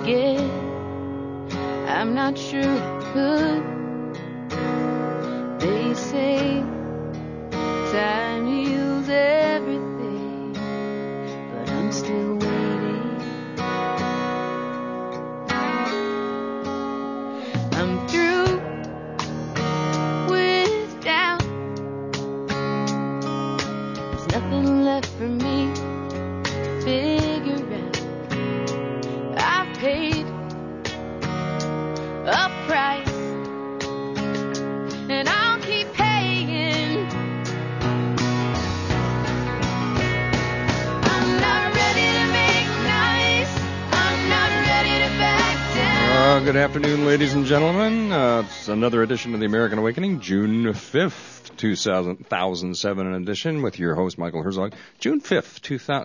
forget. I'm not sure I could. They say time heals everything, but I'm still waiting. I'm through with doubt. There's nothing left for me to figure out. I've paid a price, and I'll keep paying. I'm not ready to make nice. I'm not ready to back down. Good afternoon, ladies and gentlemen. It's another edition of the American Awakening, June 5th, 2007 edition with your host, Michael Herzog. June 5th,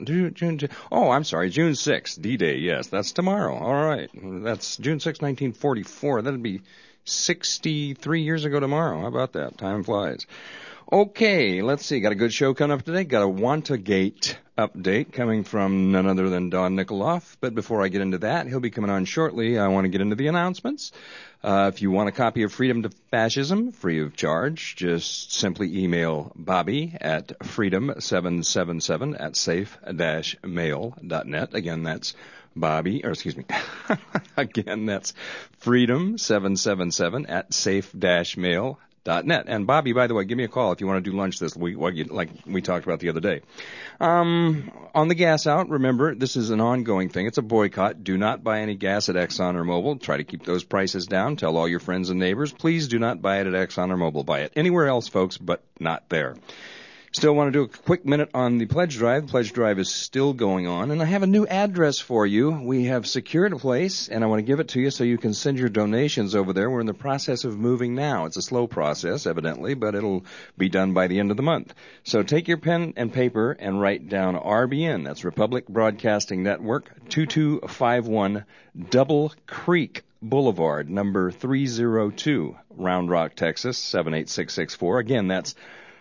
June 6th, D-Day. Yes, that's tomorrow. All right. That's June 6th, 1944. That'd be 63 years ago tomorrow. How about that? Time flies. Okay, let's see. Got a good show coming up today. Got a WantaGate update coming from none other than Don Nikoloff. But before I get into that, he'll be coming on shortly. I want to get into the announcements. If you want a copy of Freedom to Fascism, free of charge, just simply email Bobby at freedom777 at safe-mail.net. Again, that's Bobby, or excuse me, again, that's freedom777 at safe-mail.net. And Bobby, by the way, give me a call if you want to do lunch this week, like we talked about the other day. On the gas out, remember, this is an ongoing thing. It's a boycott. Do not buy any gas at Exxon or Mobil. Try to keep those prices down. Tell all your friends and neighbors, please do not buy it at Exxon or Mobil. Buy it anywhere else, folks, but not there. Still want to do a quick minute on the pledge drive. The pledge drive is still going on, and I have a new address for you. We have secured a place, and I want to give it to you so you can send your donations over there. We're in the process of moving now. It's a slow process, evidently, but it'll be done by the end of the month. So take your pen and paper and write down RBN. That's Republic Broadcasting Network, 2251 Double Creek Boulevard, number 302, Round Rock, Texas, 78664. Again, that's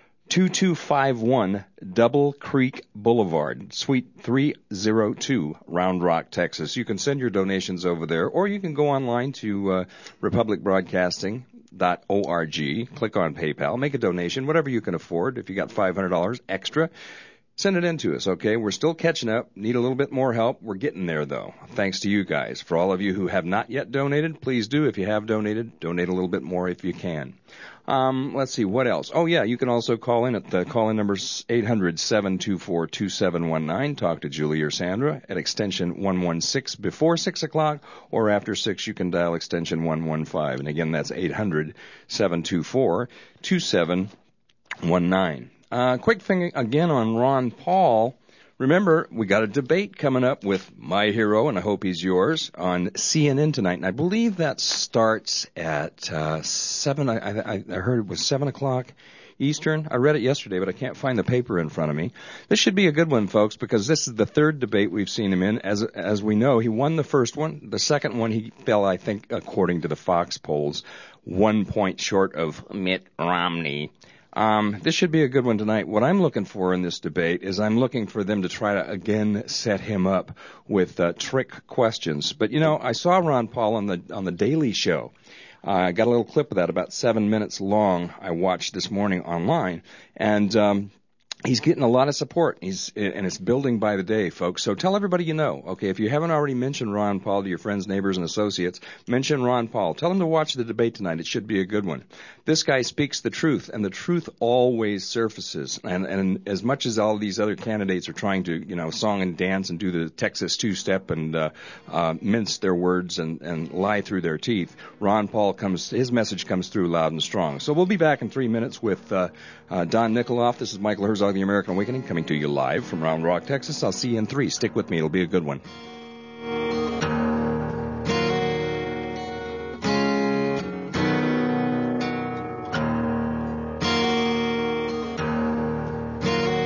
2251 Double Creek Boulevard, Suite 302, Round Rock, Texas. You can send your donations over there, or you can go online to republicbroadcasting.org, click on PayPal, make a donation, whatever you can afford. If you got $500 extra, send it in to us, okay? We're still catching up, need a little bit more help. We're getting there, though, thanks to you guys. For all of you who have not yet donated, please do. If you have donated, donate a little bit more if you can. Let's see, what else? Oh, yeah, you can also call in at the call-in number 800-724-2719. Talk to Julie or Sandra at extension 116 before 6 o'clock, or after 6 you can dial extension 115. And again, that's 800-724-2719. Quick thing again on Ron Paul. Remember, we got a debate coming up with my hero, and I hope he's yours, on CNN tonight. And I believe that starts at 7. I heard it was 7 o'clock Eastern. I read it yesterday, but I can't find the paper in front of me. This should be a good one, folks, because this is the third debate we've seen him in. As we know, he won the first one. The second one, he fell, I think, according to the Fox polls, 1 point short of Mitt Romney. This should be a good one tonight. What I'm looking for in this debate is I'm looking for them to try to, again, set him up with trick questions. But, you know, I saw Ron Paul on the Daily Show. I got a little clip of that, about 7 minutes long, I watched this morning online. And he's getting a lot of support. And it's building by the day, folks. So tell everybody you know. Okay, if you haven't already mentioned Ron Paul to your friends, neighbors, and associates, mention Ron Paul. Tell them to watch the debate tonight. It should be a good one. This guy speaks the truth, and the truth always surfaces. And as much as all these other candidates are trying to, you know, song and dance and do the Texas two-step and mince their words and lie through their teeth, Ron Paul his message comes through loud and strong. So we'll be back in 3 minutes with Don Nikoloff. This is Michael Herzog, The American Awakening, coming to you live from Round Rock, Texas. I'll see you in 3. Stick with me. It'll be a good one.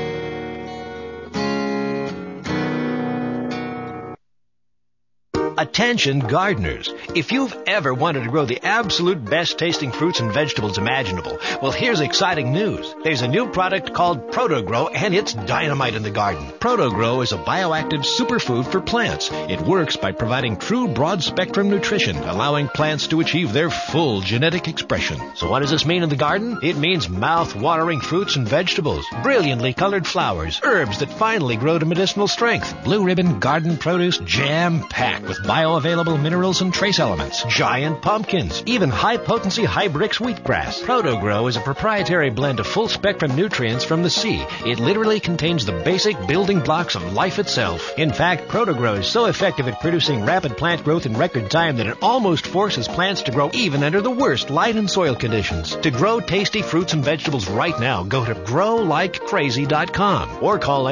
A Attention gardeners. If you've ever wanted to grow the absolute best tasting fruits and vegetables imaginable, well, here's exciting news. There's a new product called ProtoGrow, and it's dynamite in the garden. ProtoGrow is a bioactive superfood for plants. It works by providing true broad-spectrum nutrition, allowing plants to achieve their full genetic expression. So what does this mean in the garden? It means mouth-watering fruits and vegetables, brilliantly colored flowers, herbs that finally grow to medicinal strength, blue ribbon garden produce jam-packed with bioavailable minerals and trace elements, giant pumpkins, even high-potency Hybrix wheatgrass. ProtoGrow is a proprietary blend of full-spectrum nutrients from the sea. It literally contains the basic building blocks of life itself. In fact, ProtoGrow is so effective at producing rapid plant growth in record time that it almost forces plants to grow even under the worst light and soil conditions. To grow tasty fruits and vegetables right now, go to growlikecrazy.com or call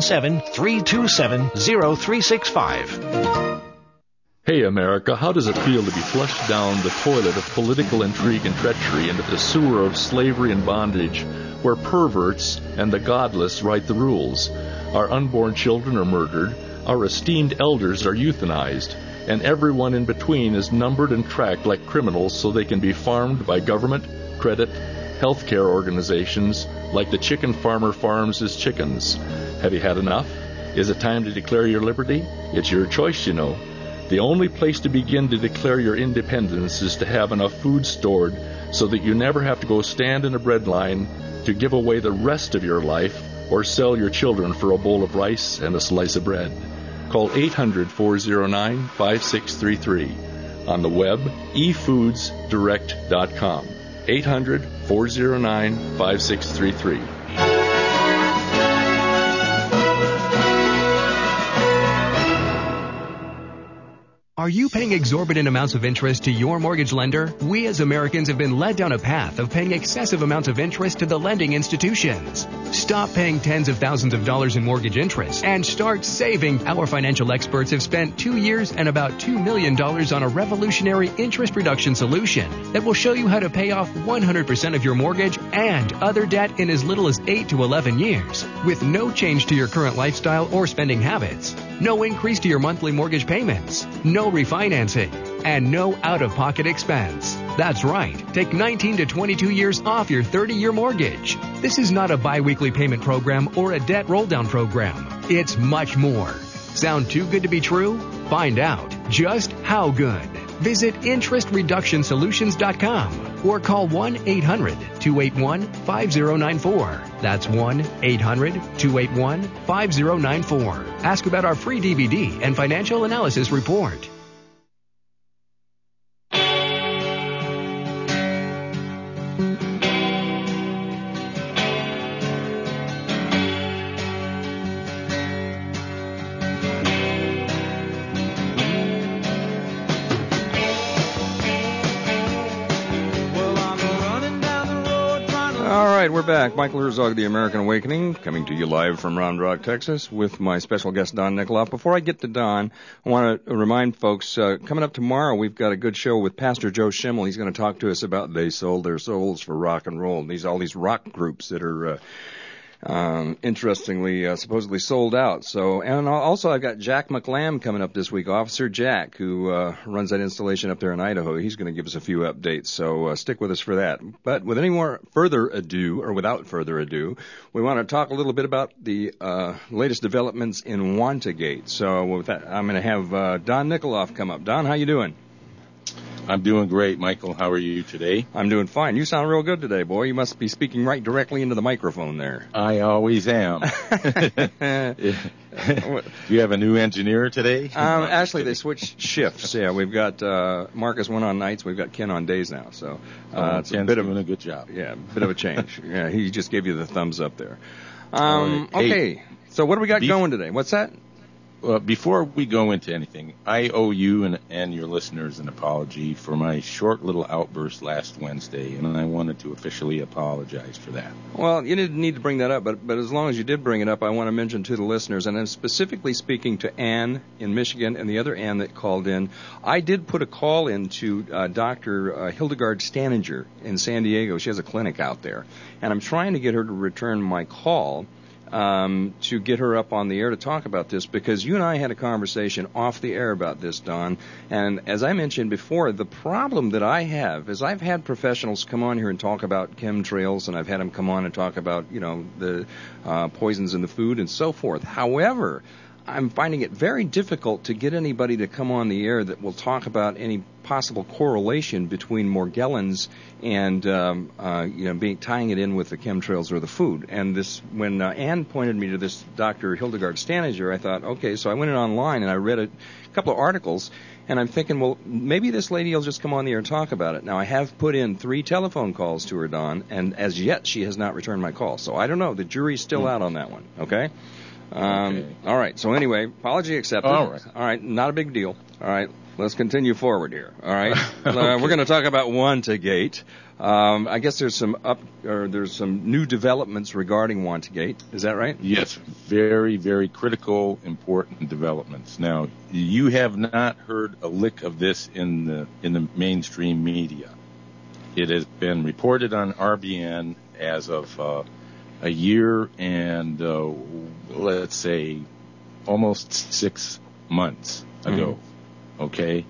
877-327-0365. Hey, America, how does it feel to be flushed down the toilet of political intrigue and treachery into the sewer of slavery and bondage, where perverts and the godless write the rules? Our unborn children are murdered, our esteemed elders are euthanized, and everyone in between is numbered and tracked like criminals so they can be farmed by government, credit, healthcare organizations like the chicken farmer farms his chickens. Have you had enough? Is it time to declare your liberty? It's your choice, you know. The only place to begin to declare your independence is to have enough food stored so that you never have to go stand in a bread line to give away the rest of your life or sell your children for a bowl of rice and a slice of bread. Call 800-409-5633. On the web, efoodsdirect.com. 800-409-5633. Are you paying exorbitant amounts of interest to your mortgage lender? We as Americans have been led down a path of paying excessive amounts of interest to the lending institutions. Stop paying tens of thousands of dollars in mortgage interest and start saving. Our financial experts have spent 2 years and about $2 million on a revolutionary interest reduction solution that will show you how to pay off 100% of your mortgage and other debt in as little as 8 to 11 years with no change to your current lifestyle or spending habits. No increase to your monthly mortgage payments, no refinancing, and no out-of-pocket expense. That's right. Take 19 to 22 years off your 30-year mortgage. This is not a bi-weekly payment program or a debt roll-down program. It's much more. Sound too good to be true? Find out just how good. Visit interestreductionsolutions.com or call 1-800-281-5094. That's 1-800-281-5094. Ask about our free DVD and financial analysis report. We're back. Michael Herzog, The American Awakening, coming to you live from Round Rock, Texas, with my special guest, Don Nikoloff. Before I get to Don, I want to remind folks, coming up tomorrow, we've got a good show with Pastor Joe Schimmel. He's going to talk to us about They Sold Their Souls for Rock and Roll. And all these rock groups that are interestingly, supposedly sold out. So, and also I've got Jack McLam coming up this week, Officer Jack, who runs that installation up there in Idaho. He's going to give us a few updates, so stick with us for that. But without further ado, we want to talk a little bit about the latest developments in Wantagate. So with that, I'm going to have Don Nikoloff come up. Don, how you doing? I'm doing great, Michael. How are you today? I'm doing fine. You sound real good today, boy. You must be speaking right directly into the microphone there. I always am. Do you have a new engineer today? Actually, they switched shifts. Yeah, we've got Marcus went on nights. We've got Ken on days now. So it's a bit of a good job. Yeah, a bit of a change. Yeah, he just gave you the thumbs up there. Right. Okay, so what do we got going today? What's that? Before we go into anything, I owe you and your listeners an apology for my short little outburst last Wednesday, and I wanted to officially apologize for that. Well, you didn't need to bring that up, but as long as you did bring it up, I want to mention to the listeners, and I'm specifically speaking to Ann in Michigan and the other Ann that called in. I did put a call in to Dr. Hildegard Staninger in San Diego. She has a clinic out there, and I'm trying to get her to return my call. to get her up on the air to talk about this, because you and I had a conversation off the air about this, Don. And as I mentioned before, the problem that I have is I've had professionals come on here and talk about chemtrails, and I've had them come on and talk about, the poisons in the food and so forth. However, I'm finding it very difficult to get anybody to come on the air that will talk about any possible correlation between Morgellons and tying it in with the chemtrails or the food. And this, when Ann pointed me to this Dr. Hildegard Staniger, I thought, okay, so I went online and I read a couple of articles, and I'm thinking, well, maybe this lady will just come on the air and talk about it. Now, I have put in 3 telephone calls to her, Don, and as yet she has not returned my call. So I don't know. The jury's still out on that one, okay? Okay. All right. So anyway, apology accepted. All right. Not a big deal. All right. Let's continue forward here. All right. We're going to talk about WantaGate. I guess there's some new developments regarding WantaGate. Is that right? Yes. Very, very critical, important developments. Now, you have not heard a lick of this in the mainstream media. It has been reported on RBN as of a year and let's say almost 6 months ago. Mm-hmm. Okay,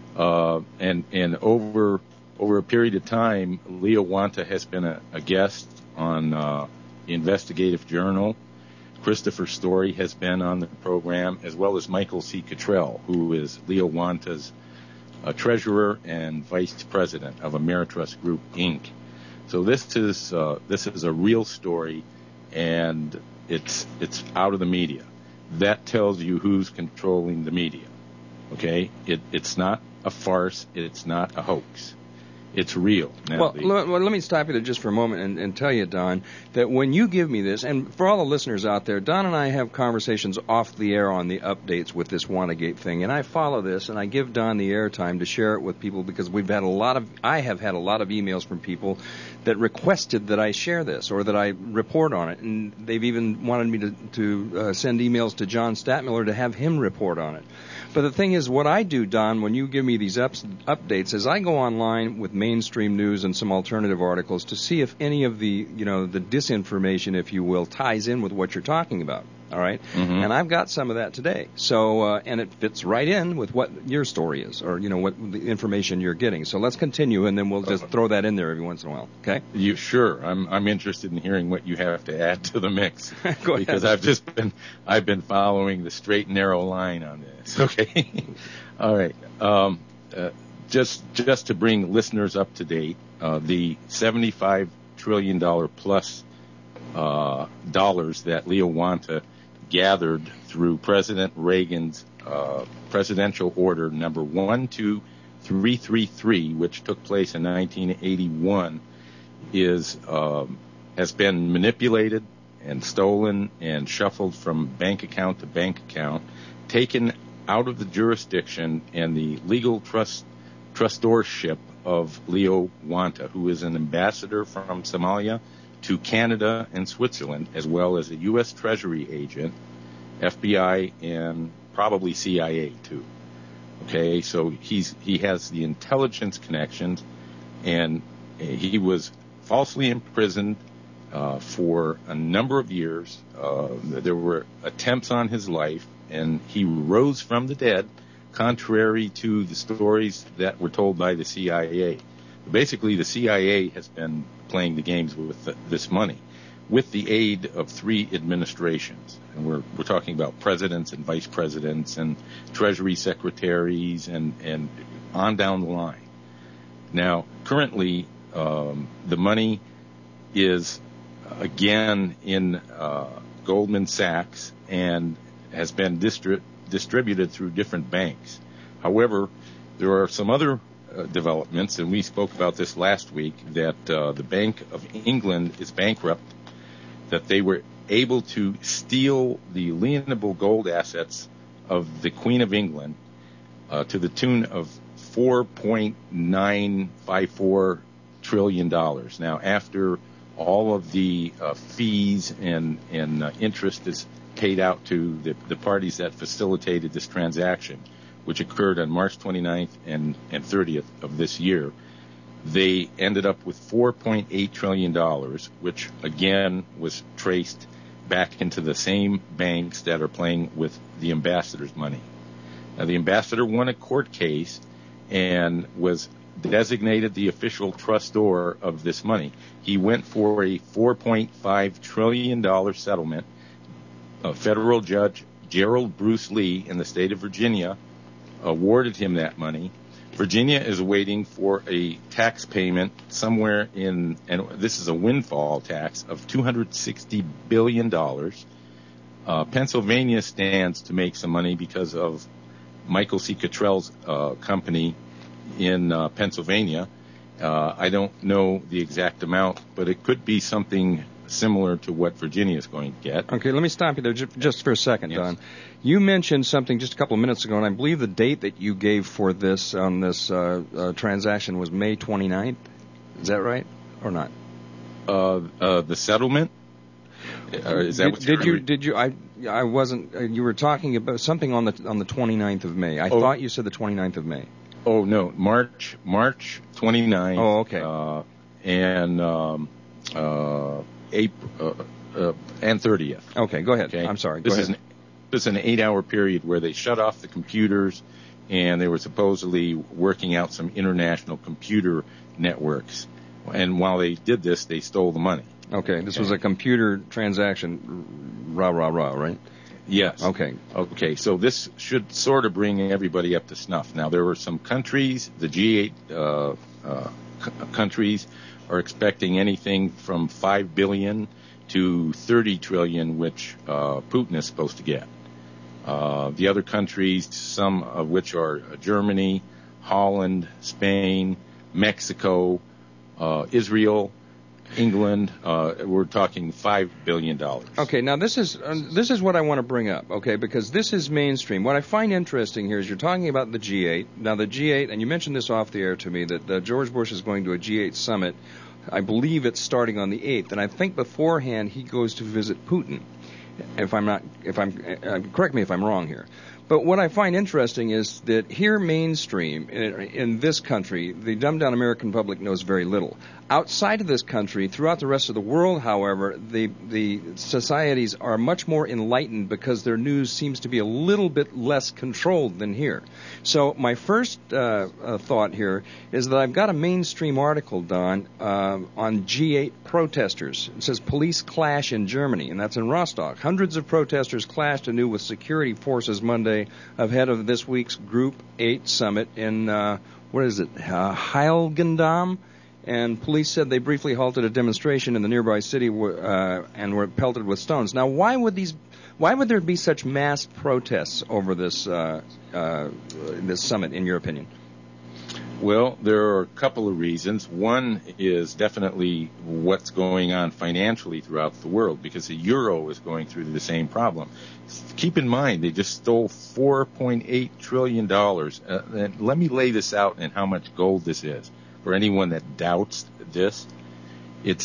and over a period of time, Leo Wanta has been a guest on the Investigative Journal. Christopher Story has been on the program, as well as Michael C. Cottrell, who is Leo Wanta's treasurer and vice president of Ameritrust Group Inc. So this is a real story, and it's out of the media. That tells you who's controlling the media. Okay, it's not a farce. It's not a hoax. It's real. Now, let me stop you there just for a moment and tell you, Don, that when you give me this, and for all the listeners out there, Don and I have conversations off the air on the updates with this WantaGate thing, and I follow this, and I give Don the airtime to share it with people, because I have had a lot of emails from people that requested that I share this or that I report on it, and they've even wanted me to send emails to John Statmiller to have him report on it. But the thing is, what I do, Don, when you give me these updates, is I go online with mainstream news and some alternative articles to see if any of the disinformation, if you will, ties in with what you're talking about. All right? Mm-hmm. And I've got some of that today. So, and it fits right in with what your story is, or, what the information you're getting. So let's continue, and then we'll just throw that in there every once in a while. Okay? You sure? I'm interested in hearing what you have to add to the mix. Go ahead. Because I've been following the straight and narrow line on this. Okay? All right. Just to bring listeners up to date, the $75 trillion plus dollars that Leo Wanta gathered through President Reagan's presidential order number 12333, which took place in 1981, has been manipulated and stolen and shuffled from bank account to bank account, taken out of the jurisdiction and the legal trustorship of Leo Wanta, who is an ambassador from Somalia to Canada and Switzerland, as well as a U.S. Treasury agent, FBI, and probably CIA too. Okay, so he has the intelligence connections, and he was falsely imprisoned for a number of years. There were attempts on his life, and he rose from the dead, contrary to the stories that were told by the CIA. Basically, the CIA has been playing the games with this money, with the aid of 3 administrations. And we're talking about presidents and vice presidents and treasury secretaries and on down the line. Now, currently, the money is again in Goldman Sachs and has been distributed through different banks. However, there are some other developments, and we spoke about this last week, that the Bank of England is bankrupt, that they were able to steal the lienable gold assets of the Queen of England to the tune of $4.954 trillion. Now, after all of the fees and interest is paid out to the parties that facilitated this transaction, which occurred on March 29th and 30th of this year, they ended up with $4.8 trillion, which again was traced back into the same banks that are playing with the ambassador's money. Now, the ambassador won a court case and was designated the official trustor of this money. He went for a $4.5 trillion settlement. A federal judge, Gerald Bruce Lee, in the state of Virginia, awarded him that money. Virginia is waiting for a tax payment somewhere in, and this is a windfall tax, of $260 billion. Pennsylvania stands to make some money because of Michael C. Cottrell's company in Pennsylvania. I don't know the exact amount, but it could be something similar to what Virginia is going to get. Okay, let me stop you there just for a second, Yes. Don. You mentioned something just a couple of minutes ago, and I believe the date that you gave for this on this transaction was May 29th. Is that right or not? The settlement? Is that what Did you? I wasn't. You were talking about something on the 29th of May. I thought you said the 29th of May. Oh, no, March 29th. Oh, okay. And April and 30th. Okay, go ahead. Okay? I'm sorry. This Go ahead. is an 8-hour period where they shut off the computers, and they were supposedly working out some international computer networks. And while they did this, they stole the money. Okay, this was a computer transaction. Rah, right? Yes. Okay. Okay, so this should sort of bring everybody up to snuff. Now, there were some countries, the G8 countries, are expecting anything from $5 billion to $30 trillion, which Putin is supposed to get. The other countries, some of which are Germany, Holland, Spain, Mexico, Israel, England, we're talking $5 billion. Okay, now this is what I want to bring up, okay, because this is mainstream. What I find interesting here is you're talking about the G8. Now the G8, and you mentioned this off the air to me, that George Bush is going to a G8 summit. I believe it's starting on the 8th, and I think beforehand he goes to visit Putin. Correct me if I'm wrong here. But what I find interesting is that here mainstream, in this country, the dumbed-down American public knows very little. Outside of this country, throughout the rest of the world, however, the societies are much more enlightened because their news seems to be a little bit less controlled than here. So my first thought here is that I've got a mainstream article, Don, on G8 protesters. It says police clash in Germany, and that's in Rostock. Hundreds of protesters clashed anew with security forces Monday ahead of this week's Group 8 summit in, Heiligendamm. And police said they briefly halted a demonstration in the nearby city and were pelted with stones. Now, why would there be such mass protests over this this summit, in your opinion? Well, there are a couple of reasons. One is definitely what's going on financially throughout the world, because the euro is going through the same problem. Keep in mind, they just stole $4.8 trillion. And let me lay this out and how much gold this is. For anyone that doubts this, it's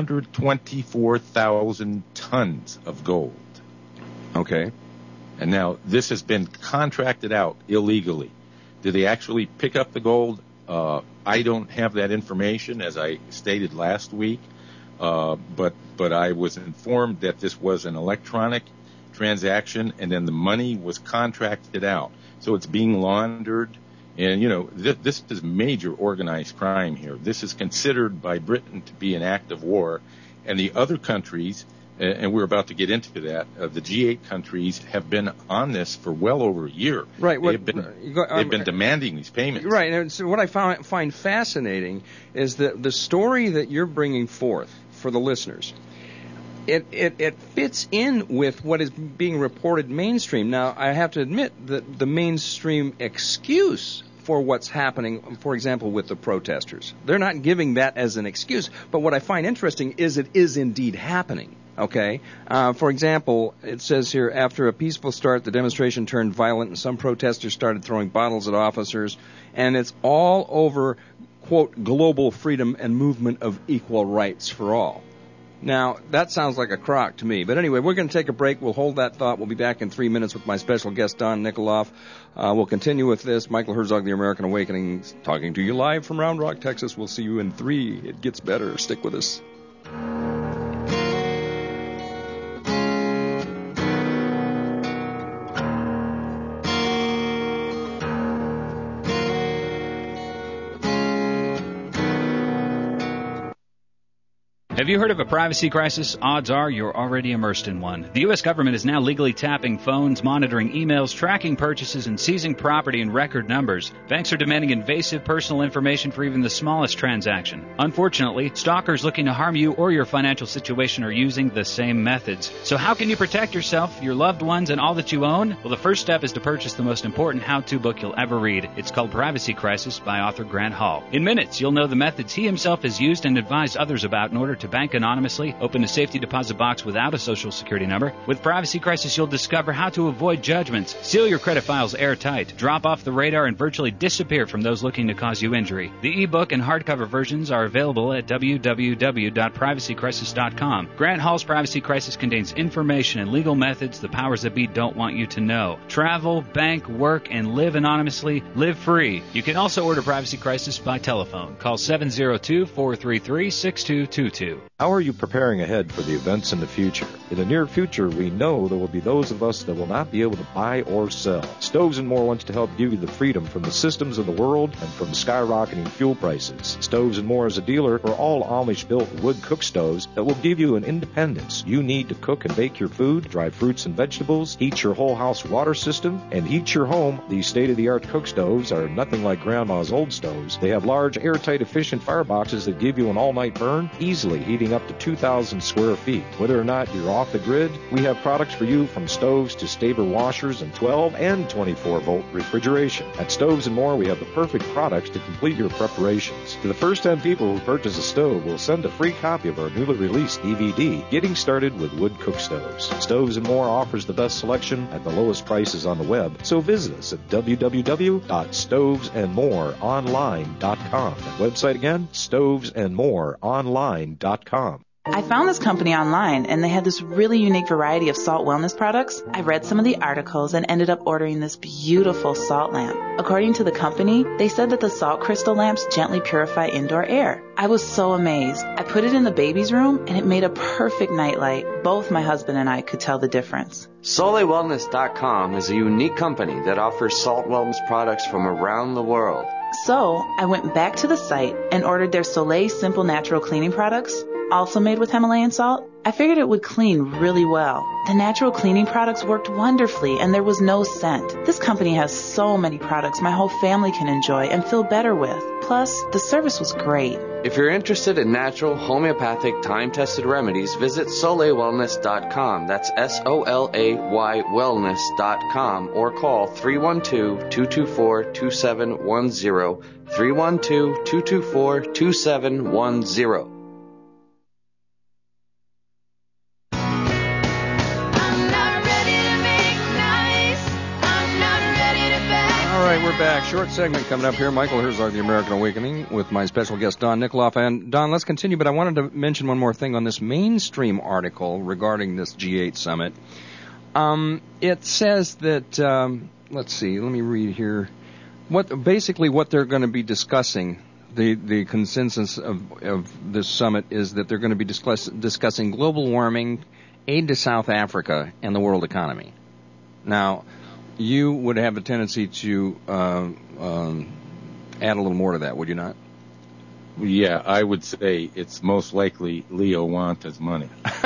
224,000 tons of gold. Okay. And now this has been contracted out illegally. Did they actually pick up the gold? I don't have that information, as I stated last week. But I was informed that this was an electronic transaction, and then the money was contracted out. So it's being laundered. And, this is major organized crime here. This is considered by Britain to be an act of war. And the other countries, and we're about to get into that, the G8 countries have been on this for well over a year. Right. They've been demanding these payments. Right. And so what I find fascinating is that the story that you're bringing forth for the listeners, it fits in with what is being reported mainstream. Now, I have to admit that the mainstream excuse for what's happening, for example, with the protesters, they're not giving that as an excuse. But what I find interesting is it is indeed happening. Okay. For example, it says here, after a peaceful start, the demonstration turned violent, and some protesters started throwing bottles at officers. And it's all over, quote, global freedom and movement of equal rights for all. Now, that sounds like a crock to me. But anyway, we're going to take a break. We'll hold that thought. We'll be back in 3 minutes with my special guest, Don Nikoloff. We'll continue with this. Michael Herzog, The American Awakening, talking to you live from Round Rock, Texas. We'll see you in 3. It gets better. Stick with us. Have you heard of a privacy crisis? Odds are you're already immersed in one. The U.S. government is now legally tapping phones, monitoring emails, tracking purchases, and seizing property in record numbers. Banks are demanding invasive personal information for even the smallest transaction. Unfortunately, stalkers looking to harm you or your financial situation are using the same methods. So how can you protect yourself, your loved ones, and all that you own? Well, the first step is to purchase the most important how-to book you'll ever read. It's called Privacy Crisis by author Grant Hall. In minutes, you'll know the methods he himself has used and advised others about in order to bank anonymously, open a safety deposit box without a social security number. With Privacy Crisis, you'll discover how to avoid judgments, seal your credit files airtight, drop off the radar, and virtually disappear from those looking to cause you injury. The ebook and hardcover versions are available at www.privacycrisis.com. Grant Hall's Privacy Crisis contains information and legal methods the powers that be don't want you to know. Travel, bank, work, and live anonymously. Live free. You can also order Privacy Crisis by telephone. Call 702-433-6222. How are you preparing ahead for the events in the future? In the near future, we know there will be those of us that will not be able to buy or sell. Stoves & More wants to help give you the freedom from the systems of the world and from skyrocketing fuel prices. Stoves & More is a dealer for all Amish-built wood cook stoves that will give you an independence you need to cook and bake your food, dry fruits and vegetables, heat your whole house water system, and heat your home. These state-of-the-art cook stoves are nothing like Grandma's old stoves. They have large, airtight, efficient fireboxes that give you an all-night burn, easily heating up to 2,000 square feet. Whether or not you're off the grid, we have products for you from stoves to Staber washers and 12 and 24-volt refrigeration. At Stoves & More, we have the perfect products to complete your preparations. To the first 10 people who purchase a stove, we'll send a free copy of our newly released DVD, Getting Started with Wood Cook Stoves. Stoves & More offers the best selection at the lowest prices on the web, so visit us at www.stovesandmoreonline.com. That website again, stovesandmoreonline.com. I found this company online, and they had this really unique variety of salt wellness products. I read some of the articles and ended up ordering this beautiful salt lamp. According to the company, they said that the salt crystal lamps gently purify indoor air. I was so amazed. I put it in the baby's room, and it made a perfect nightlight. Both my husband and I could tell the difference. SoleilWellness.com is a unique company that offers salt wellness products from around the world. So I went back to the site and ordered their Soleil Simple Natural Cleaning products, also made with Himalayan salt. I figured it would clean really well. The natural cleaning products worked wonderfully, and there was no scent. This company has so many products my whole family can enjoy and feel better with. Plus, the service was great. If you're interested in natural, homeopathic, time-tested remedies, visit SoleilWellness.com. That's SOLAY wellness.com, or call 312-224-2710, 312-224-2710. All right, we're back. Short segment coming up here. Michael Herzog, The American Awakening, with my special guest, Don Nikoloff. And, Don, let's continue, but I wanted to mention one more thing on this mainstream article regarding this G8 summit. It says that, let's see, let me read here. What they're going to be discussing, the consensus of this summit is that they're going to be discussing global warming, aid to South Africa, and the world economy. Now, you would have a tendency to add a little more to that, would you not? Yeah, I would say it's most likely Leo Wanta's money.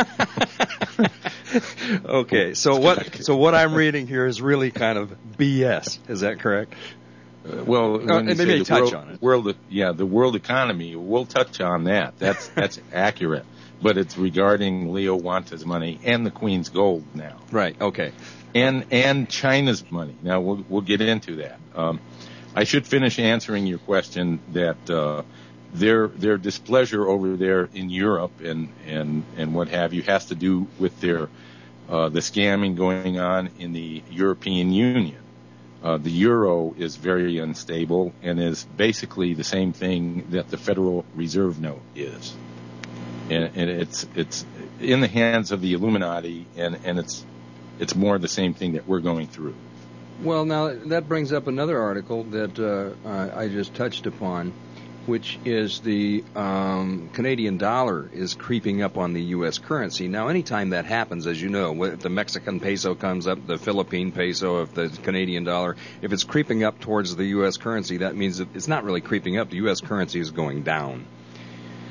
Okay, so what I'm reading here is really kind of BS. Is that correct? Well, maybe touch on it. The world economy. We'll touch on that. That's accurate, but it's regarding Leo Wanta's money and the Queen's gold now. Right. Okay. And China's money. Now we'll get into that. I should finish answering your question that their displeasure over there in Europe and what have you has to do with their the scamming going on in the European Union. The euro is very unstable and is basically the same thing that the Federal Reserve note is, and it's in the hands of the Illuminati, and it's more the same thing that we're going through. Well, now that brings up another article that I just touched upon, which is the Canadian dollar is creeping up on the U.S. currency. Now, anytime that happens, as you know, if the Mexican peso comes up, the Philippine peso, if the Canadian dollar, if it's creeping up towards the U.S. currency, that means that it's not really creeping up. The U.S. currency is going down.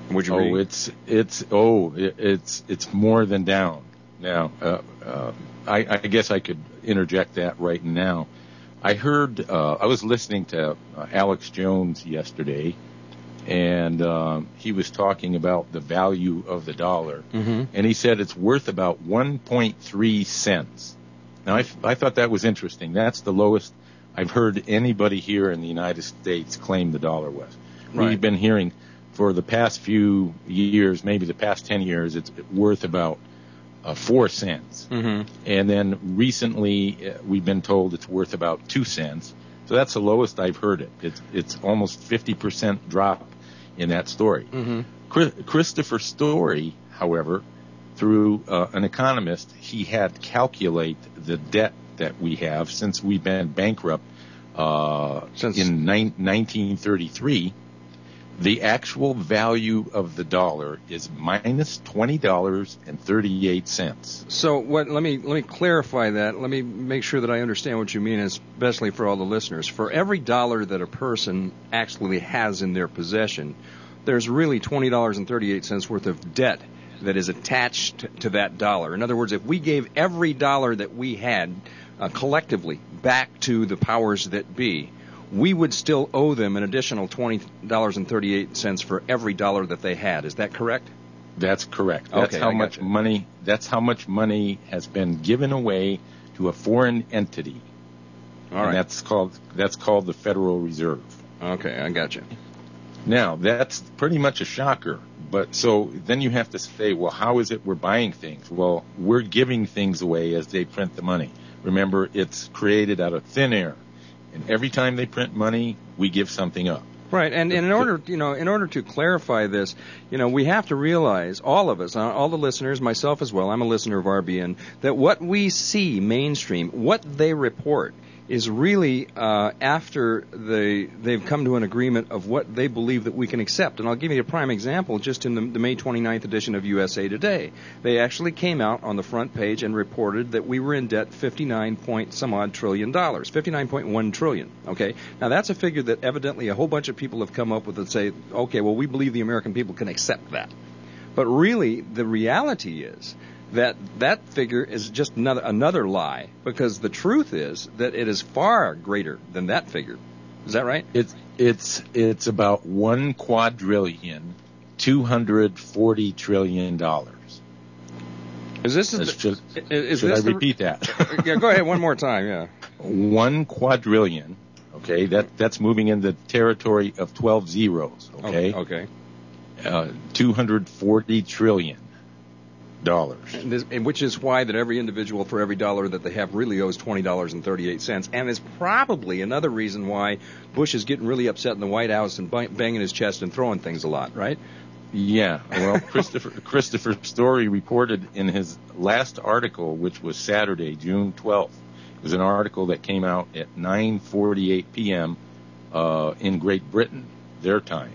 Would you read? It's more than down. Now, I guess I could interject that right now. I heard, I was listening to Alex Jones yesterday, and he was talking about the value of the dollar, and he said it's worth about 1.3 cents. Now, I thought that was interesting. That's the lowest I've heard anybody here in the United States claim the dollar was. Right. We've been hearing for the past few years, maybe the past 10 years, it's worth about 4 cents. And then recently, we've been told it's worth about 2 cents. So that's the lowest I've heard it. It's almost 50% drop in that story. Christopher Story, however, through an economist, he had calculate the debt that we have since we've been bankrupt in 1933. The actual value of the dollar is minus $20.38. So let me clarify that. Let me make sure that I understand what you mean, especially for all the listeners. For every dollar that a person actually has in their possession, there's really $20.38 worth of debt that is attached to that dollar. In other words, if we gave every dollar that we had collectively back to the powers that be, we would still owe them an additional $20.38 for every dollar that they had. Is that correct? That's correct. That's how much money. That's how much money has been given away to a foreign entity. All right. And that's called the Federal Reserve. Okay, I got you. Now, that's pretty much a shocker. But so then you have to say, well, how is it we're buying things? Well, we're giving things away as they print the money. Remember, it's created out of thin air. And every time they print money, we give something up. Right, and in order to clarify this, we have to realize, all of us, all the listeners, myself as well, I'm a listener of RBN, that what we see mainstream, what they report, is really after they've come to an agreement of what they believe that we can accept. And I'll give you a prime example just in the May 29th edition of USA Today. They actually came out on the front page and reported that we were in debt $59-point-some-odd trillion, $59.1 trillion. Okay? Now, that's a figure that evidently a whole bunch of people have come up with and say, okay, well, we believe the American people can accept that. But really, the reality is that figure is just another lie, because the truth is that it is far greater than that figure. Is that right? It's about $1,240 trillion. Is this? Should I repeat that? Yeah, go ahead one more time. Yeah. 1 quadrillion. Okay, that's moving in the territory of 12 zeros. Okay. Okay. 240 trillion. Which is why that every individual for every dollar that they have really owes $20.38, and is probably another reason why Bush is getting really upset in the White House and banging his chest and throwing things a lot, right? Yeah. Well, Christopher Story reported in his last article, which was Saturday, June 12th. It was an article that came out at 9:48 p.m. In Great Britain, their time.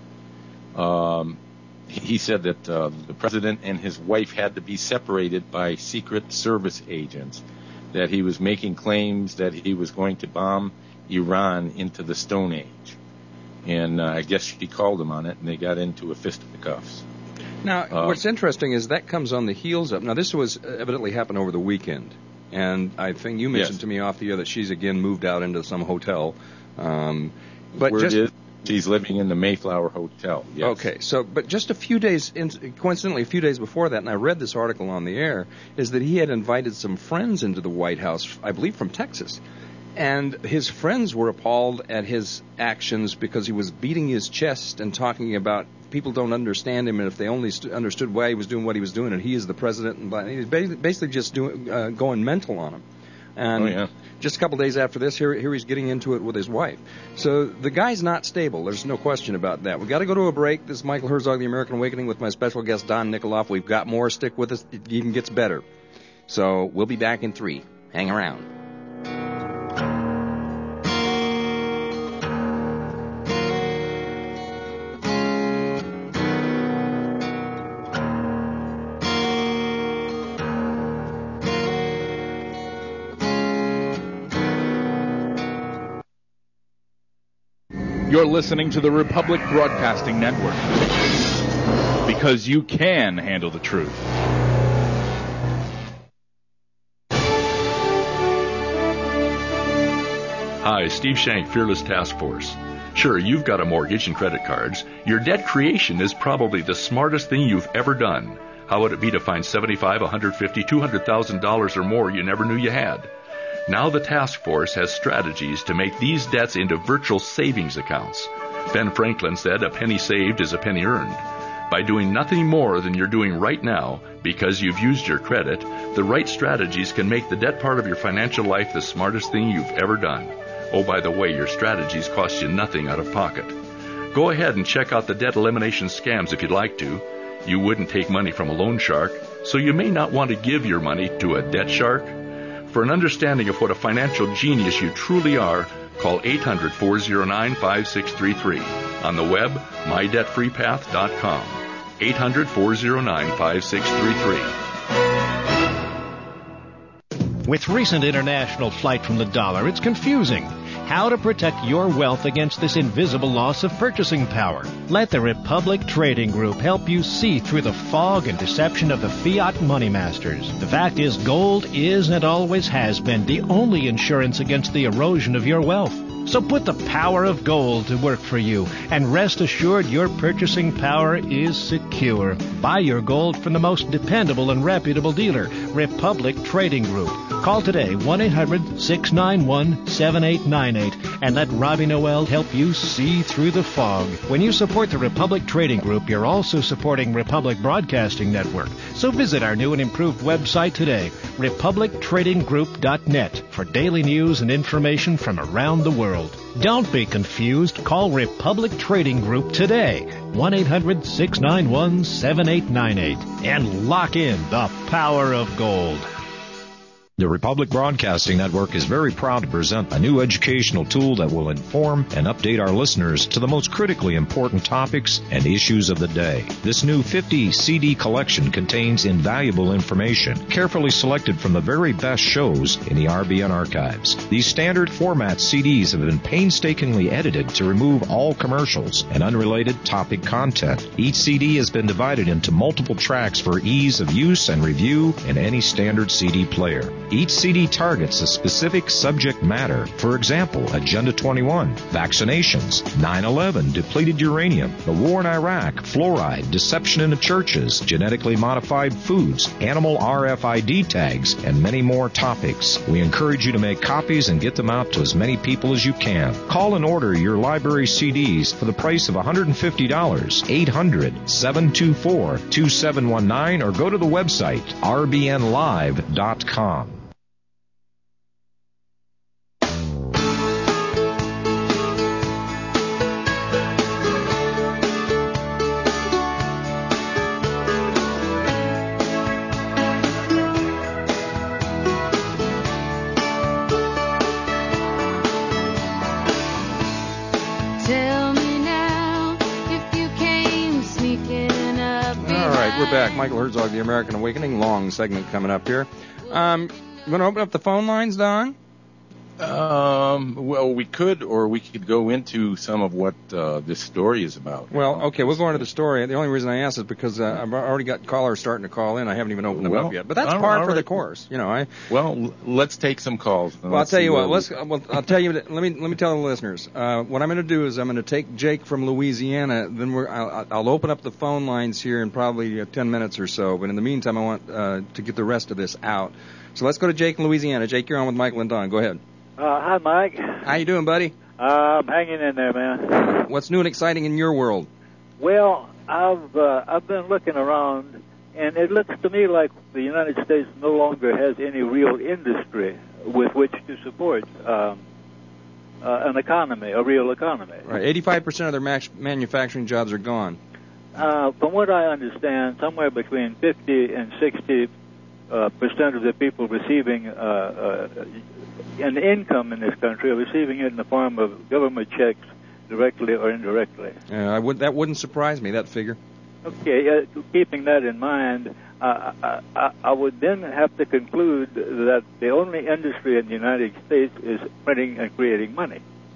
He said that the president and his wife had to be separated by Secret Service agents, that he was making claims that he was going to bomb Iran into the Stone Age. And I guess she called him on it, and they got into a fisticuffs. Now, what's interesting is that comes on the heels of... Now, this was evidently happened over the weekend. And I think you mentioned to me off the air that she's again moved out into some hotel. But word is she's living in the Mayflower Hotel. Yes. Okay, but just a few days, coincidentally, a few days before that, and I read this article on the air, is that he had invited some friends into the White House, I believe from Texas. And his friends were appalled at his actions because he was beating his chest and talking about people don't understand him, and if they only understood why he was doing what he was doing, and he is the president, and he was basically just going mental on him. And just a couple days after this, here he's getting into it with his wife. So the guy's not stable. There's no question about that. We've got to go to a break. This is Michael Herzog, The American Awakening, with my special guest, Don Nikoloff. We've got more. Stick with us. It even gets better. So we'll be back in 3. Hang around. You're listening to the Republic Broadcasting Network. because you can handle the truth. Hi, Steve Shank, Fearless Task Force. Sure, you've got a mortgage and credit cards. Your debt creation is probably the smartest thing you've ever done. How would it be to find $75,000, $150,000, $200,000 or more you never knew you had? Now the task force has strategies to make these debts into virtual savings accounts. Ben Franklin said, "A penny saved is a penny earned." By doing nothing more than you're doing right now, because you've used your credit, the right strategies can make the debt part of your financial life the smartest thing you've ever done. Oh, by the way, your strategies cost you nothing out of pocket. Go ahead and check out the debt elimination scams if you'd like to. You wouldn't take money from a loan shark, so you may not want to give your money to a debt shark. For an understanding of what a financial genius you truly are, call 800-409-5633. On the web, mydebtfreepath.com. 800-409-5633. With recent international flight from the dollar, it's confusing. How to protect your wealth against this invisible loss of purchasing power. Let the Republic Trading Group help you see through the fog and deception of the fiat money masters. The fact is, gold is and always has been the only insurance against the erosion of your wealth. So put the power of gold to work for you, and rest assured your purchasing power is secure. Buy your gold from the most dependable and reputable dealer, Republic Trading Group. Call today, 1-800-691-7898, and let Robbie Noel help you see through the fog. When you support the Republic Trading Group, you're also supporting Republic Broadcasting Network. So visit our new and improved website today, republictradinggroup.net, for daily news and information from around the world. Don't be confused. Call Republic Trading Group today, 1-800-691-7898, and lock in the power of gold. The Republic Broadcasting Network is very proud to present a new educational tool that will inform and update our listeners to the most critically important topics and issues of the day. This new 50 CD collection contains invaluable information, carefully selected from the very best shows in the RBN archives. These standard format CDs have been painstakingly edited to remove all commercials and unrelated topic content. Each CD has been divided into multiple tracks for ease of use and review in any standard CD player. Each CD targets a specific subject matter. For example, Agenda 21, vaccinations, 9/11, depleted uranium, the war in Iraq, fluoride, deception in the churches, genetically modified foods, animal RFID tags, and many more topics. We encourage you to make copies and get them out to as many people as you can. Call and order your library CDs for the price of $150, 800-724-2719, or go to the website rbnlive.com. We're back. Michael Herzog, The American Awakening. Long segment coming up here. You want to open up the phone lines, Don? Well, we could, or we could go into some of what this story is about. Well, okay, we'll go into the story. The only reason I asked is because I've already got callers starting to call in. I haven't even opened them up yet. But that's par for the course. You know, Well, let's take some calls. Well, I'll tell you what. I'll tell you. Let me tell the listeners. What I'm going to do is I'm going to take Jake from Louisiana. Then I'll open up the phone lines here in probably 10 minutes or so. But in the meantime, I want to get the rest of this out. So let's go to Jake in Louisiana. Jake, you're on with Michael and Don. Go ahead. Hi, Mike. How you doing, buddy? I'm hanging in there, man. What's new and exciting in your world? Well, I've been looking around, and it looks to me like the United States no longer has any real industry with which to support an economy, a real economy. Right. 85% of their manufacturing jobs are gone. From what I understand, somewhere between 50 and 60% of the people receiving an income in this country are receiving it in the form of government checks, directly or indirectly. That wouldn't surprise me, that figure. Okay, keeping that in mind, I would then have to conclude that the only industry in the United States is printing and creating money.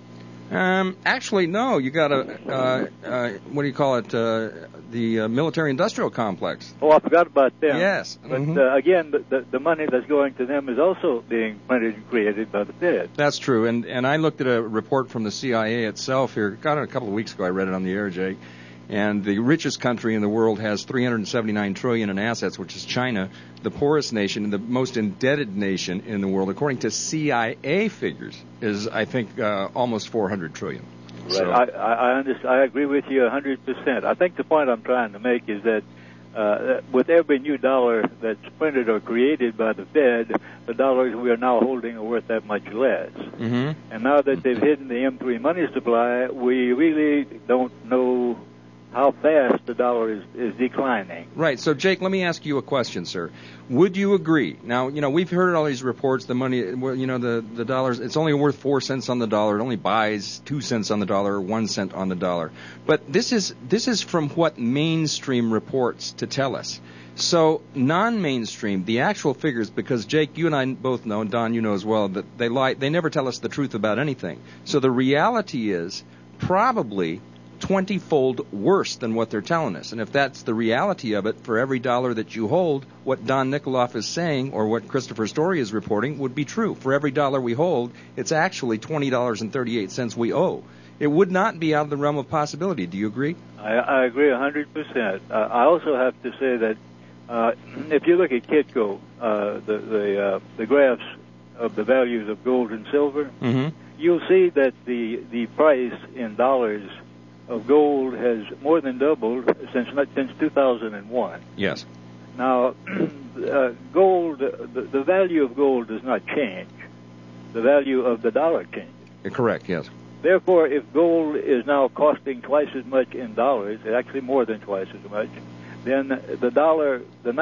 Actually, no. You got what do you call it? The military-industrial complex. Oh, I forgot about them. Yes. But again, the money that's going to them is also being printed and created by the Fed. That's true. And I looked at a report from the CIA itself here. Got it a couple of weeks ago. I read it on the air, Jake. And the richest country in the world has $379 trillion in assets, which is China, the poorest nation and the most indebted nation in the world, according to CIA figures, is, I think, almost $400 trillion. Right. So, I understand. I agree with you 100%. I think the point I'm trying to make is that with every new dollar that's printed or created by the Fed, the dollars we are now holding are worth that much less. mm-hmm. And now that they've hidden the M3 money supply, we really don't know how fast the dollar is declining. Right. So, Jake, let me ask you a question, sir. Would you agree? Now, we've heard all these reports, the money, the dollars, it's only worth 4 cents on the dollar. It only buys 2 cents on the dollar, 1 cent on the dollar. But this is from what mainstream reports to tell us. So, non-mainstream, the actual figures, because, Jake, you and I both know, and Don, you know as well, that they lie. They never tell us the truth about anything. So the reality is probably 20-fold worse than what they're telling us. And if that's the reality of it, for every dollar that you hold, what Don Nikoloff is saying, or what Christopher Story is reporting, would be true. For every dollar we hold, it's actually $20.38 we owe. It would not be out of the realm of possibility. Do you agree? I agree 100%. I also have to say that if you look at Kitco, the graphs of the values of gold and silver, mm-hmm. you'll see that the price in dollars of gold has more than doubled since 2001. Yes. Now, gold, the value of gold does not change. The value of the dollar changes. Correct, yes. Therefore, if gold is now costing twice as much in dollars, actually more than twice as much, then the dollar, the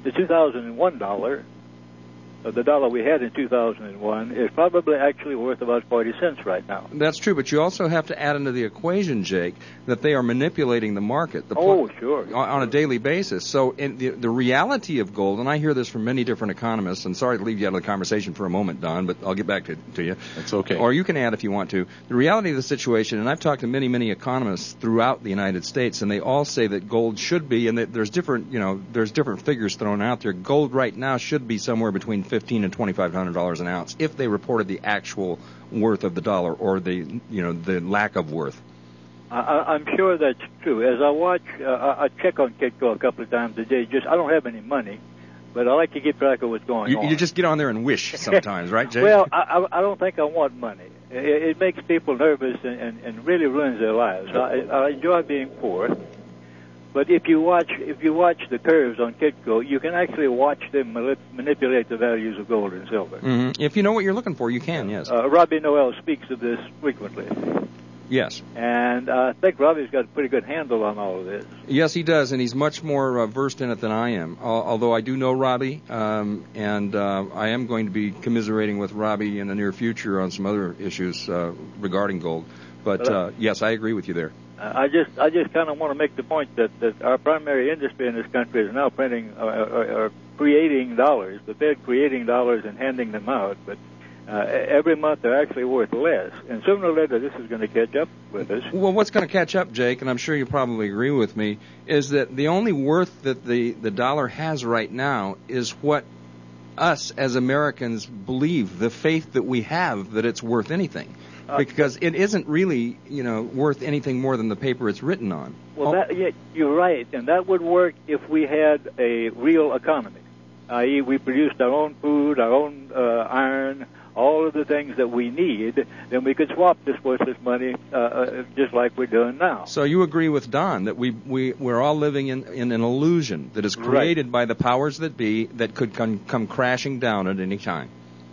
2001 dollar, the dollar we had in 2001 is probably actually worth about 40 cents right now. That's true, but you also have to add into the equation, Jake, that they are manipulating the market. Sure. On a daily basis. So in the reality of gold, and I hear this from many different economists, and sorry to leave you out of the conversation for a moment, Don, but I'll get back to you. That's okay. Or you can add if you want to. The reality of the situation, and I've talked to many, many economists throughout the United States, and they all say that gold should be, and that there's different figures thrown out there. Gold right now should be somewhere between $1,500 and $2,500 an ounce if they reported the actual worth of the dollar or the lack of worth. I'm sure that's true. As I watch, I check on Kitco a couple of times a day. I don't have any money, but I like to keep track of what's going on. You just get on there and wish sometimes, right, Jake? Well, I don't think I want money. It makes people nervous and really ruins their lives. I enjoy being poor. But if you watch the curves on Kitco, you can actually watch them manipulate the values of gold and silver. Mm-hmm. If you know what you're looking for, you can, yes. Robbie Noel speaks of this frequently. Yes. And I think Robbie's got a pretty good handle on all of this. Yes, he does, and he's much more versed in it than I am. Although I do know Robbie, and I am going to be commiserating with Robbie in the near future on some other issues regarding gold. But yes, I agree with you there. I just kind of want to make the point that our primary industry in this country is now printing or creating dollars. The Fed creating dollars and handing them out, but every month they're actually worth less. And sooner or later this is going to catch up with us. Well, what's going to catch up, Jake, and I'm sure you probably agree with me, is that the only worth that the dollar has right now is what us as Americans believe, the faith that we have that it's worth anything. Because it isn't really, worth anything more than the paper it's written on. Well, you're right, and that would work if we had a real economy, i.e., we produced our own food, our own iron, all of the things that we need. Then we could swap this worthless money just like we're doing now. So you agree with Don that we're all living in an illusion that is created by the powers that be that could come crashing down at any time.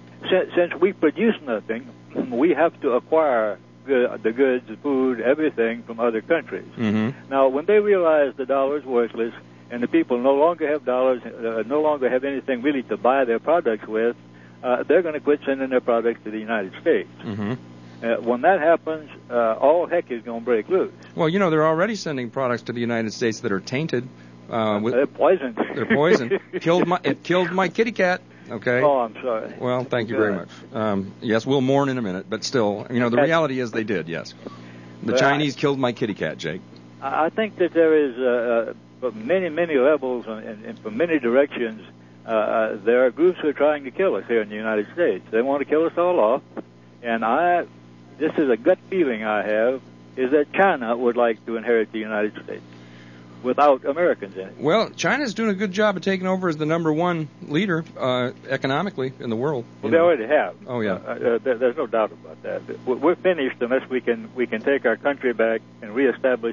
Since we produce nothing, we have to acquire the goods, the food, everything from other countries. Mm-hmm. Now, when they realize the dollar is worthless and the people no longer have dollars, no longer have anything really to buy their products with, they're going to quit sending their products to the United States. Mm-hmm. When that happens, all heck is going to break loose. Well, they're already sending products to the United States that are tainted. They're poisoned. They're poisoned. It killed my kitty cat. okay? Oh, I'm sorry. Well, thank you very much. Yes, we'll mourn in a minute, but still, the reality is they did, yes. The Chinese killed my kitty cat, Jake. I think that there is, from many levels and from many directions, there are groups who are trying to kill us here in the United States. They want to kill us all off, and this is a gut feeling I have, is that China would like to inherit the United States without Americans in it. Well, China's doing a good job of taking over as the number one leader economically in the world. Well, they already have. Oh, yeah. There's no doubt about that. We're finished unless we can take our country back and reestablish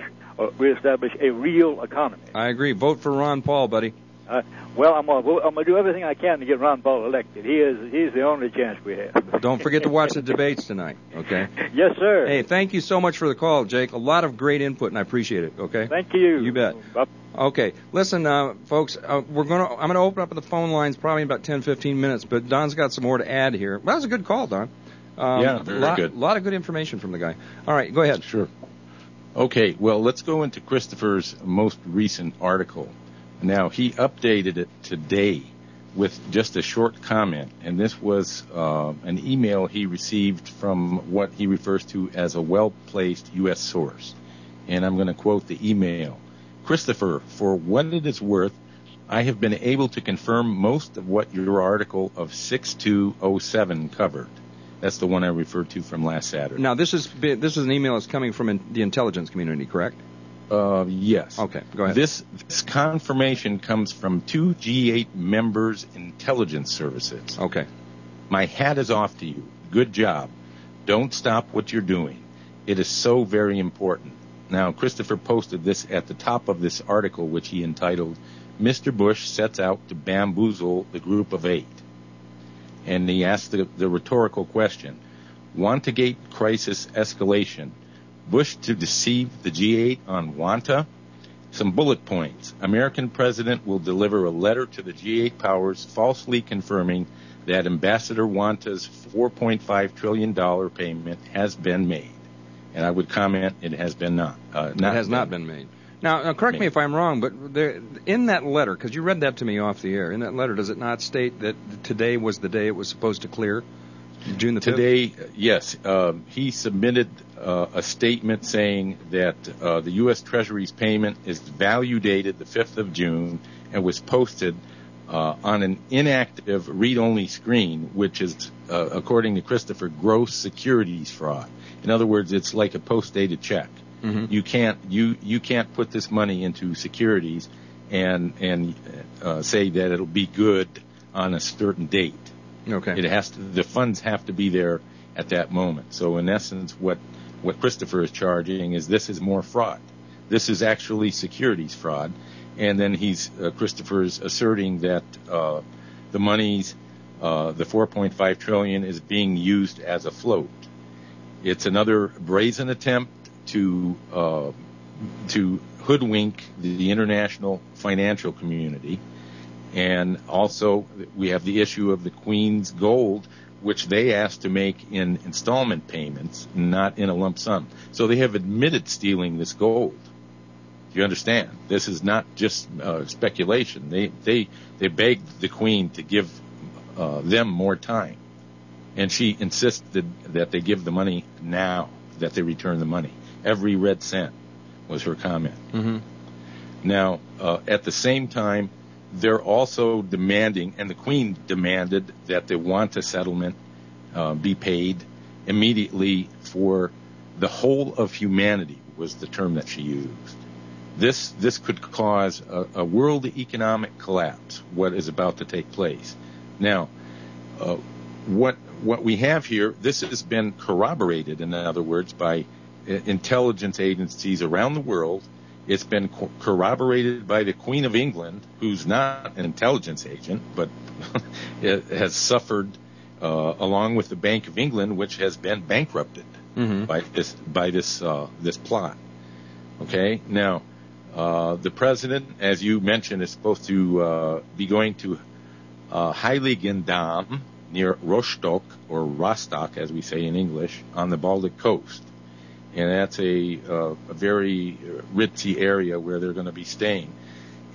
a real economy. I agree. Vote for Ron Paul, buddy. Well, I'm gonna do everything I can to get Ron Paul elected. He's the only chance we have. Don't forget to watch the debates tonight, okay? Yes, sir. Hey, thank you so much for the call, Jake. A lot of great input, and I appreciate it, okay? Thank you. You bet. Okay, listen, folks, I'm gonna open up the phone lines probably in about 10-15 minutes, but Don's got some more to add here. Well, that was a good call, Don. Yeah, very good. A lot of good information from the guy. All right, go ahead. Sure. Okay, well, let's go into Christopher's most recent article. Now, he updated it today with just a short comment, and this was an email he received from what he refers to as a well-placed U.S. source. And I'm going to quote the email. Christopher, for what it is worth, I have been able to confirm most of what your article of 6207 covered. That's the one I referred to from last Saturday. Now, this is an email that's coming from the intelligence community, correct? Yes. Okay, go ahead. This confirmation comes from 2 G8 members' intelligence services. Okay. My hat is off to you. Good job. Don't stop what you're doing. It is so very important. Now, Christopher posted this at the top of this article, which he entitled, Mr. Bush Sets Out to Bamboozle the Group of 8. And he asked the rhetorical question, Wantagate crisis escalation. Bush to deceive the G8 on Wanta? Some bullet points. American president will deliver a letter to the G8 powers falsely confirming that Ambassador Wanta's $4.5 trillion payment has been made. And I would comment it has been not. It has not been made. Now, correct me if I'm wrong, but in that letter, because you read that to me off the air, in that letter, does it not state that today was the day it was supposed to clear? June the 5th? Today, yes. He submitted a statement saying that the U.S. Treasury's payment is value dated the 5th of June and was posted on an inactive read-only screen, which is, according to Christopher, gross securities fraud. In other words, it's like a post-dated check. Mm-hmm. You can't put this money into securities and say that it'll be good on a certain date. Okay. The funds have to be there at that moment. So in essence, what Christopher is charging is this is more fraud. This is actually securities fraud. And then Christopher's asserting that the monies, the $4.5 trillion, is being used as a float. It's another brazen attempt to hoodwink the international financial community. And also, we have the issue of the Queen's gold, which they asked to make in installment payments, not in a lump sum. So they have admitted stealing this gold. You understand? This is not just speculation. They begged the Queen to give them more time. And she insisted that they give the money now, that they return the money. Every red cent was her comment. Mm-hmm. Now, at the same time, they're also demanding, and the Queen demanded, that the Wanta settlement be paid immediately for the whole of humanity, was the term that she used. This could cause a world economic collapse, what is about to take place. Now, what we have here, this has been corroborated, in other words, by intelligence agencies around the world. It's been corroborated by the Queen of England, who's not an intelligence agent, but has suffered along with the Bank of England, which has been bankrupted by this plot. Okay, now the president, as you mentioned, is supposed to be going to Heiligendamm near Rostock, or Rostock, as we say in English, on the Baltic coast. And that's a very ritzy area where they're going to be staying.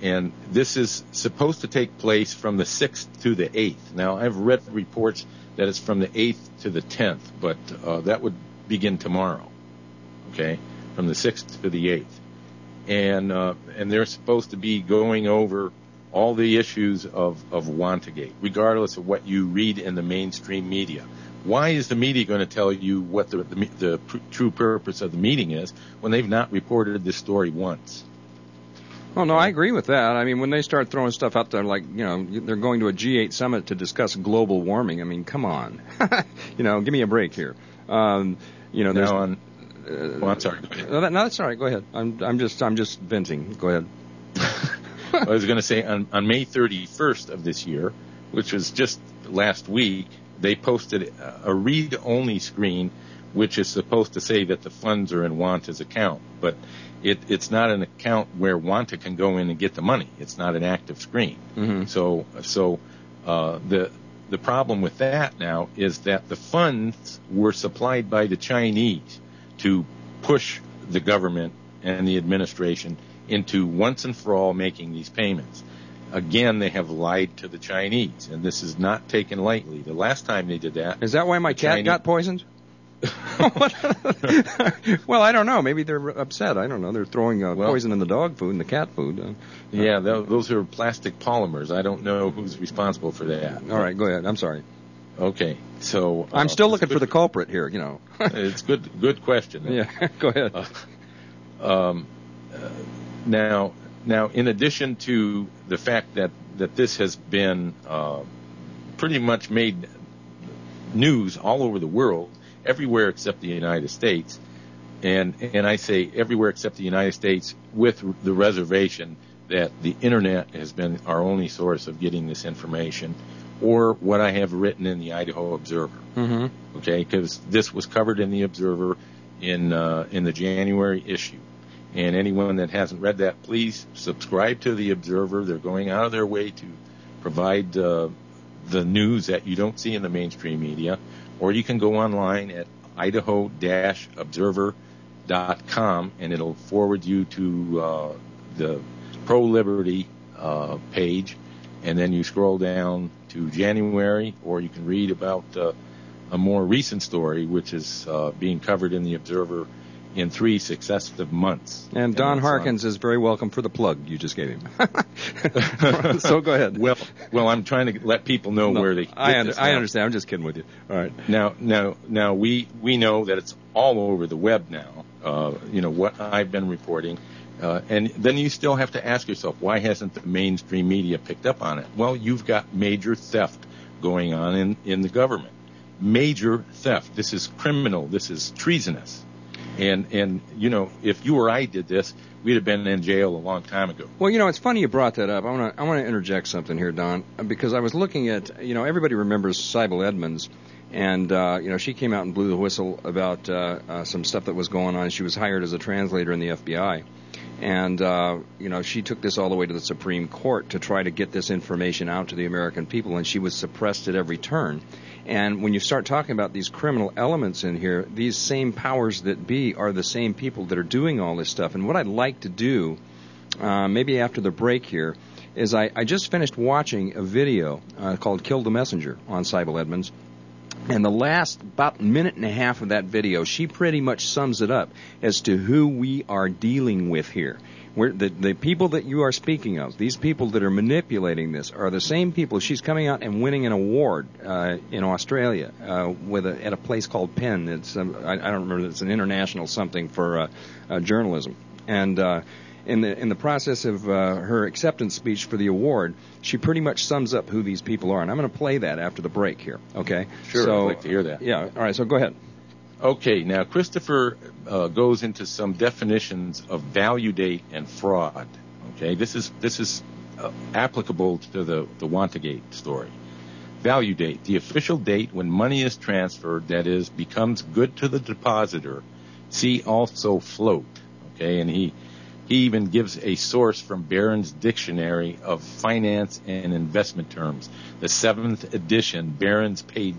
And this is supposed to take place from the 6th to the 8th. Now, I've read reports that it's from the 8th to the 10th, but that would begin tomorrow, okay, from the 6th to the 8th. And they're supposed to be going over all the issues of Wantagate, regardless of what you read in the mainstream media. Why is the media going to tell you what the true purpose of the meeting is when they've not reported this story once? Oh, no, I agree with that. I mean, when they start throwing stuff out there like, they're going to a G8 summit to discuss global warming, I mean, come on. Give me a break here. I'm sorry. No, that's all right. Go ahead. I'm just venting. Go ahead. I was going to say on May 31st of this year, which was just last week, they posted a read-only screen, which is supposed to say that the funds are in Wanta's account, but it's not an account where Wanta can go in and get the money. It's not an active screen. Mm-hmm. So the problem with that now is that the funds were supplied by the Chinese to push the government and the administration into once and for all making these payments. Again, they have lied to the Chinese, and this is not taken lightly. The last time they did that... Is that why my cat got poisoned? Well, I don't know. Maybe they're upset. I don't know. They're throwing poison in the dog food and the cat food. Those are plastic polymers. I don't know who's responsible for that. All right, go ahead. I'm sorry. Okay, so... I'm still looking for the culprit here, It's good question. Yeah, go ahead. Now, in addition to the fact that this has been pretty much made news all over the world, everywhere except the United States, and I say everywhere except the United States with the reservation that the Internet has been our only source of getting this information, or what I have written in the Idaho Observer. Mm-hmm. Okay, because this was covered in the Observer in the January issue. And anyone that hasn't read that, please subscribe to the Observer. They're going out of their way to provide the news that you don't see in the mainstream media. Or you can go online at idaho-observer.com, and it'll forward you to the pro-liberty page. And then you scroll down to January, or you can read about a more recent story, which is being covered in the Observer in 3 successive months. And Don Harkins is very welcome for the plug you just gave him. So go ahead. Well, I'm trying to let people know where they. I understand. I'm just kidding with you. All right. Now we know that it's all over the web now. What I've been reporting, and then you still have to ask yourself, why hasn't the mainstream media picked up on it? Well, you've got major theft going on in the government. Major theft. This is criminal. This is treasonous. And if you or I did this, we'd have been in jail a long time ago. Well, it's funny you brought that up. I want to interject something here, Don, because I was looking at, everybody remembers Sybil Edmonds, and she came out and blew the whistle about some stuff that was going on. She was hired as a translator in the FBI, and she took this all the way to the Supreme Court to try to get this information out to the American people, and she was suppressed at every turn. And when you start talking about these criminal elements in here, these same powers that be are the same people that are doing all this stuff. And what I'd like to do, maybe after the break here, is I just finished watching a video called Kill the Messenger on Sybil Edmonds. And the last about minute and a half of that video, she pretty much sums it up as to who we are dealing with here. The people that you are speaking of, these people that are manipulating this, are the same people. She's coming out and winning an award in Australia at a place called Penn. It's I don't remember. It's an international something for journalism. And in the process of her acceptance speech for the award, she pretty much sums up who these people are. And I'm going to play that after the break here. Okay? Sure. So, I'd like to hear that. Yeah. All right. So go ahead. Okay, now Christopher goes into some definitions of value date and fraud. Okay, this is applicable to the Wantagate story. Value date, the official date when money is transferred, that is, becomes good to the depositor. See also float. Okay, and he even gives a source from Barron's Dictionary of Finance and Investment Terms, the 7th edition, Barron's page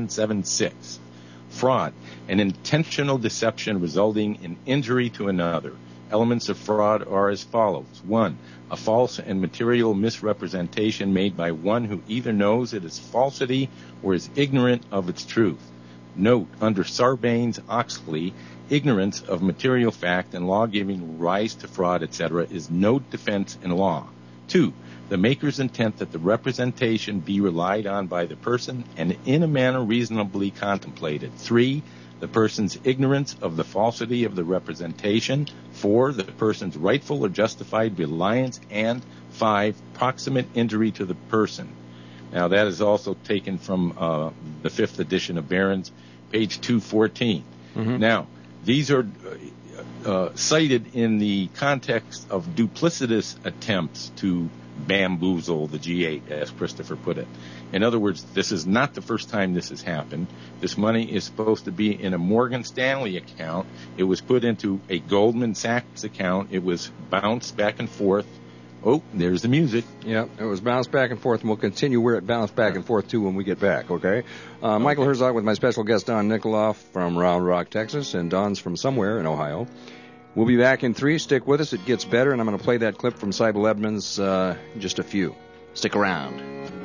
776. Fraud, an intentional deception resulting in injury to another, Elements of fraud are as follows. 1. A false and material misrepresentation made by one who either knows it is falsity or is ignorant of its truth. Note, under Sarbanes-Oxley, ignorance of material fact and law giving rise to fraud, etc., is no defense in law. 2. The maker's intent that the representation be relied on by the person and in a manner reasonably contemplated. 3. The person's ignorance of the falsity of the representation. 4. The person's rightful or justified reliance. And 5. Proximate injury to the person. Now, that is also taken from the 5th edition of Barron's, page 214. Mm-hmm. Now, these are cited in the context of duplicitous attempts to bamboozle the G8, as Christopher put it. In other words, this is not the first time this has happened. This money is supposed to be in a Morgan Stanley account. It was put into a Goldman Sachs account. It was bounced back and forth. Oh, there's the music. Yeah, it was bounced back and forth, and we'll continue where it bounced back and forth, too, when we get back, okay? Michael Herzog with my special guest, Don Nikoloff from Round Rock, Texas, and Don's from somewhere in Ohio. We'll be back in 3. Stick with us. It gets better, and I'm going to play that clip from Seibel Edmonds, just a few. Stick around.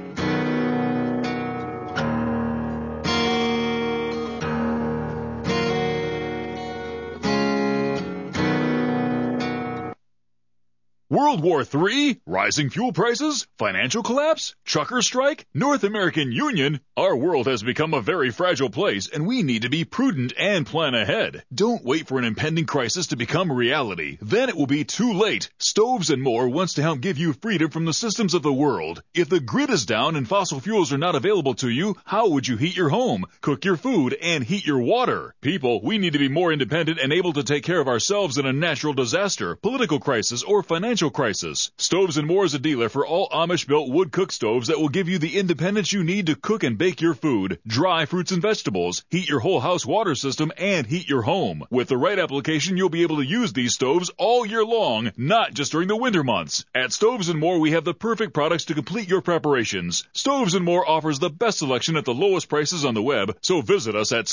World War III? Rising fuel prices? Financial collapse? Trucker strike? North American Union? Our world has become a very fragile place, and we need to be prudent and plan ahead. Don't wait for an impending crisis to become a reality. Then it will be too late. Stoves and More wants to help give you freedom from the systems of the world. If the grid is down and fossil fuels are not available to you, how would you heat your home, cook your food, and heat your water? People, we need to be more independent and able to take care of ourselves in a natural disaster, political crisis, or financial crisis. Stoves and More is a dealer for all Amish-built wood cook stoves that will give you the independence you need to cook and bake your food, dry fruits and vegetables, heat your whole house water system, and heat your home. With the right application, you'll be able to use these stoves all year long, not just during the winter months. At Stoves and More, we have the perfect products to complete your preparations. Stoves and More offers the best selection at the lowest prices on the web, so visit us at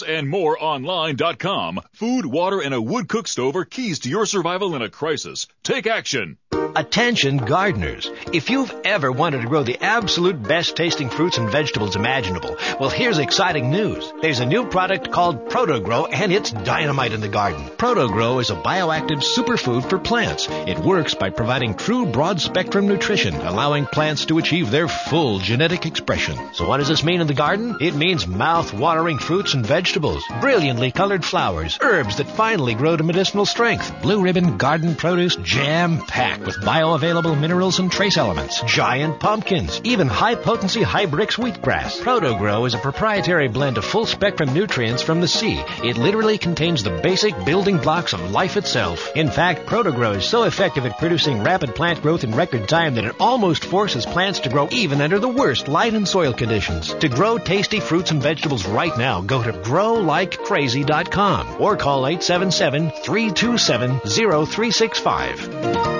stovesandmoreonline.com. Food, water, and a wood cook stove are keys to your survival in a crisis. Take action. Attention gardeners. If you've ever wanted to grow the absolute best tasting fruits and vegetables imaginable, well, here's exciting news. There's a new product called ProtoGrow, and it's dynamite in the garden. ProtoGrow is a bioactive superfood for plants. It works by providing true broad-spectrum nutrition, allowing plants to achieve their full genetic expression. So what does this mean in the garden? It means mouth-watering fruits and vegetables, brilliantly colored flowers, herbs that finally grow to medicinal strength, blue ribbon garden produce jam-packed with bioavailable minerals and trace elements, giant pumpkins, even high-potency Hybrix wheatgrass. ProtoGrow is a proprietary blend of full-spectrum nutrients from the sea. It literally contains the basic building blocks of life itself. In fact, ProtoGrow is so effective at producing rapid plant growth in record time that it almost forces plants to grow even under the worst light and soil conditions. To grow tasty fruits and vegetables right now, go to growlikecrazy.com or call 877-327-0365.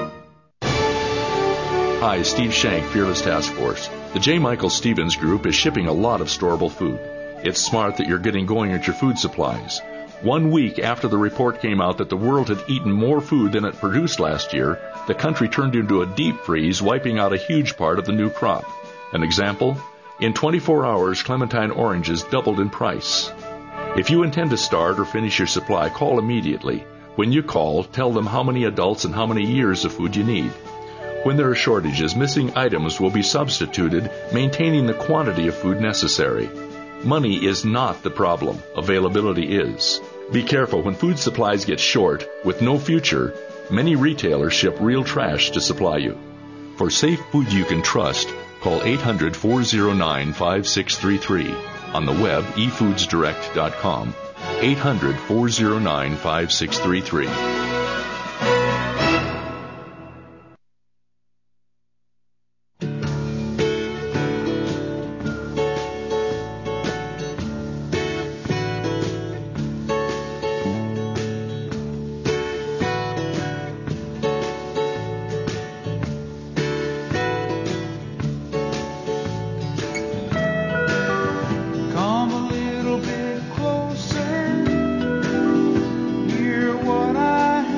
Hi, Steve Shank, Fearless Task Force. The J. Michael Stevens Group is shipping a lot of storable food. It's smart that you're getting going at your food supplies. 1 week after the report came out that the world had eaten more food than it produced last year, the country turned into a deep freeze, wiping out a huge part of the new crop. An example? In 24 hours, clementine oranges doubled in price. If you intend to start or finish your supply, call immediately. When you call, tell them how many adults and how many years of food you need. When there are shortages, missing items will be substituted, maintaining the quantity of food necessary. Money is not the problem. Availability is. Be careful when food supplies get short. With no future, many retailers ship real trash to supply you. For safe food you can trust, call 800-409-5633. On the web, efoodsdirect.com. 800-409-5633. Hear what I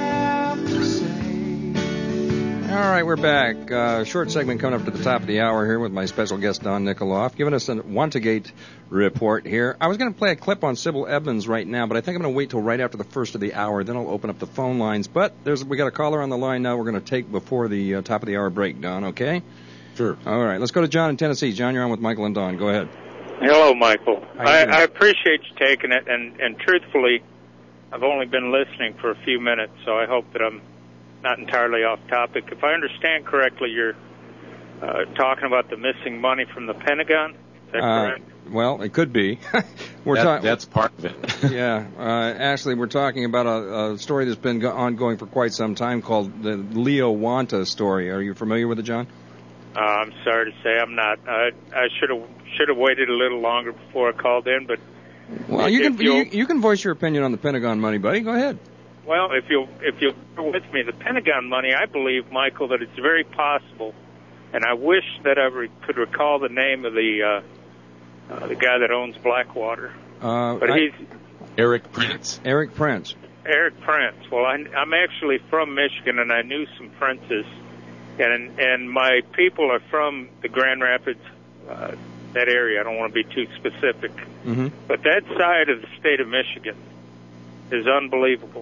right, we're back. Short segment coming up to the top of the hour here with my special guest, Don Nikoloff, giving us a Wantagate report here. I was going to play a clip on Sybil Edmonds right now, but I think I'm going to wait till right after the first of the hour. Then I'll open up the phone lines. But we got a caller on the line now we're going to take before the top of the hour break, Don, okay? Sure. All right, let's go to John in Tennessee. John, you're on with Michael and Don. Go ahead. Hello, Michael. I appreciate you taking it, and truthfully, I've only been listening for a few minutes, so I hope that I'm not entirely off topic. If I understand correctly, you're talking about the missing money from the Pentagon. Is that correct? Well, it could be. That's part of it. Yeah. Actually, we're talking about a story that's been ongoing for quite some time called the Leo Wanta story. Are you familiar with it, John? I'm sorry to say I'm not. I should have waited a little longer before I called in, but well, you can voice your opinion on the Pentagon money, buddy. Go ahead. Well, if you'll bear with me, the Pentagon money, I believe, Michael, that it's very possible, and I wish that I could recall the name of the guy that owns Blackwater. He's Eric Prince. Eric Prince. Eric Prince. Well, I'm actually from Michigan, and I knew some Princes, and my people are from the Grand Rapids, that area. I don't want to be too specific, but that side of the state of Michigan is unbelievable.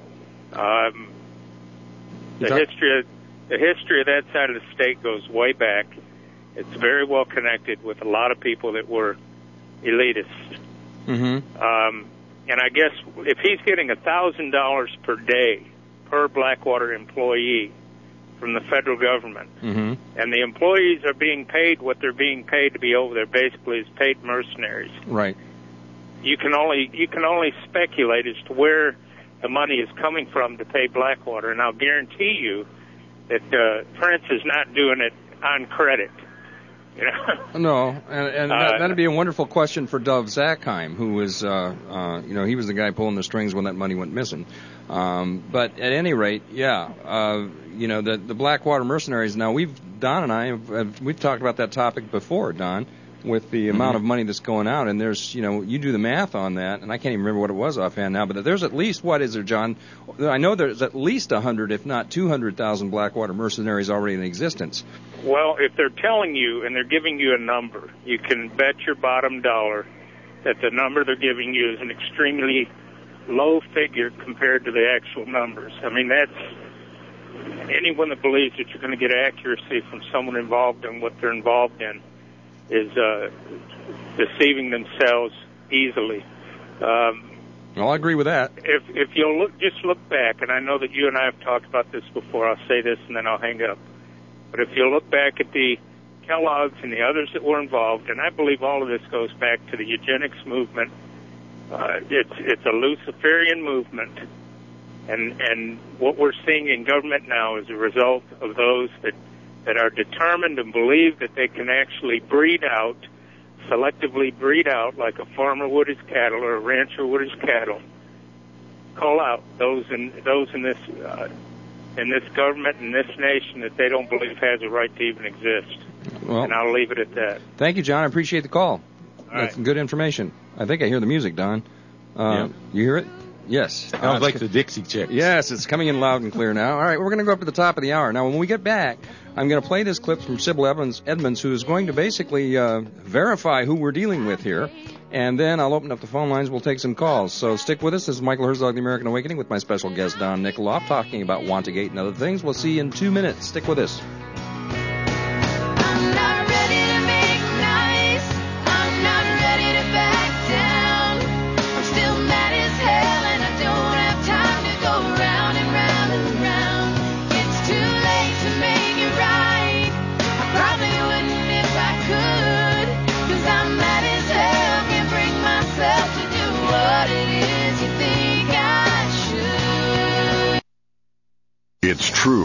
The history of that side of the state goes way back. It's very well connected with a lot of people that were elitists. And I guess if he's getting $1,000 per day per Blackwater employee from the federal government, and the employees are being paid what they're being paid to be over there, basically as paid mercenaries. Right. You can only speculate as to where the money is coming from to pay Blackwater, and I'll guarantee you that Prince is not doing it on credit. You know? No, and that'd be a wonderful question for Dov Zakheim, who was, he was the guy pulling the strings when that money went missing. But at any rate, the Blackwater mercenaries. Now Don and I we've talked about that topic before, Don, with the amount of money that's going out, and there's, you do the math on that, and I can't even remember what it was offhand now, but there's at least, what is there, John? I know there's at least 100, if not 200,000 Blackwater mercenaries already in existence. Well, if they're telling you and they're giving you a number, you can bet your bottom dollar that the number they're giving you is an extremely low figure compared to the actual numbers. I mean, that's anyone that believes that you're going to get accuracy from someone involved in what they're involved in is deceiving themselves easily. Well, I agree with that. If you'll look back, and I know that you and I have talked about this before, I'll say this and then I'll hang up. But if you'll look back at the Kellogg's and the others that were involved, and I believe all of this goes back to the eugenics movement, it's a Luciferian movement, and what we're seeing in government now is a result of those that are determined and believe that they can actually selectively breed out, like a farmer would his cattle or a rancher would his cattle, call out those in this government and this nation that they don't believe has a right to even exist. Well, and I'll leave it at that. Thank you, John. I appreciate the call. That's right. Good information. I think I hear the music, Don. You hear it? Yes. Sounds like the Dixie Chicks. Yes, it's coming in loud and clear now. All right, we're going to go up to the top of the hour. Now, when we get back, I'm going to play this clip from Sybil Edmonds, who is going to basically verify who we're dealing with here. And then I'll open up the phone lines. We'll take some calls. So stick with us. This is Michael Herzog, The American Awakening, with my special guest, Don Nikoloff, talking about Wantagate and other things. We'll see you in 2 minutes. Stick with us. It's true.